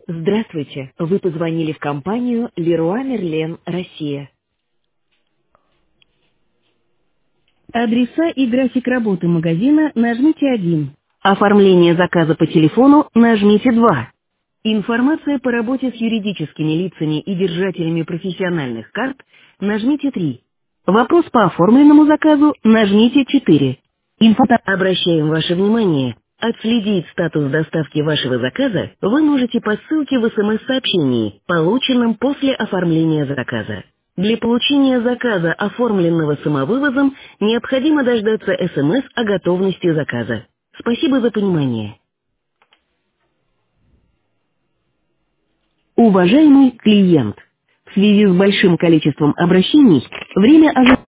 Здравствуйте, вы позвонили в компанию Leroy Merlin, Россия. Адреса и график работы магазина нажмите 1. Оформление заказа по телефону нажмите 2. Информация по работе с юридическими лицами и держателями профессиональных карт нажмите 3. Вопрос по оформленному заказу нажмите 4. Обращаем ваше внимание. Отследить статус доставки вашего заказа вы можете по ссылке в СМС-сообщении, полученном после оформления заказа. Для получения заказа, оформленного самовывозом, необходимо дождаться СМС о готовности заказа. Спасибо за понимание. Уважаемый клиент, в связи с большим количеством обращений, время ожидания